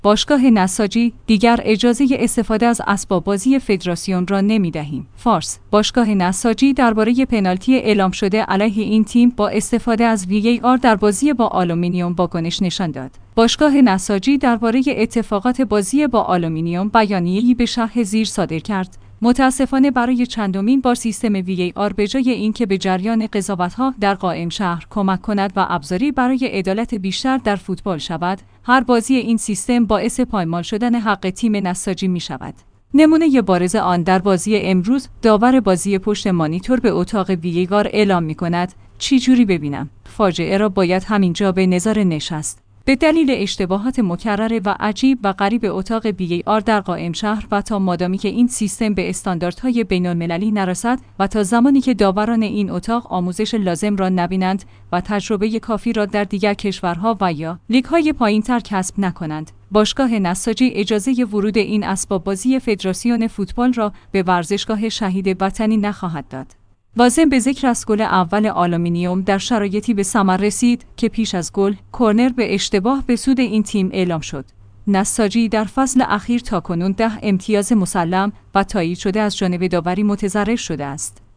باشگاه نساجی دیگر اجازه استفاده از اسباب بازی فدراسیون را نمی‌دهیم. فارس: باشگاه نساجی درباره پنالتی اعلام شده علیه این تیم با استفاده از VAR در بازی با آلومینیوم واکنش نشان داد. باشگاه نساجی درباره اتفاقات بازی با آلومینیوم بیانیه‌ای به شرح زیر صادر کرد. متاسفانه برای چندمین بار سیستم VAR به جای اینکه به جریان قضاوت‌ها در قائم شهر کمک کند و ابزاری برای عدالت بیشتر در فوتبال شود، هر بازی این سیستم باعث پایمال شدن حق تیم نساجی می‌شود. نمونه بارز آن در بازی امروز، داور بازی پشت مانیتور به اتاق VAR اعلام می‌کند: چی جوری ببینم؟ فاجعه را باید همینجا به نظر نشست. به دلیل اشتباهات مکرر و عجیب و غریب اتاق VAR در قائم شهر و تا مادامی که این سیستم به استانداردهای بین‌المللی نرسد و تا زمانی که داوران این اتاق آموزش لازم را نبینند و تجربه کافی را در دیگر کشورها و یا لیگ‌های پایین‌تر کسب نکنند، باشگاه نساجی اجازه ورود این اسباب بازی فدراسیون فوتبال را به ورزشگاه شهید وطنی نخواهد داد. لازم به ذکر است گل اول آلومینیوم در شرایطی به ثمر رسید که پیش از گل، کرنر به اشتباه به سود این تیم اعلام شد. نساجی در فصل اخیر تاکنون 10 امتیاز مسلم و تایید شده از جانب داوری متضرر شده است.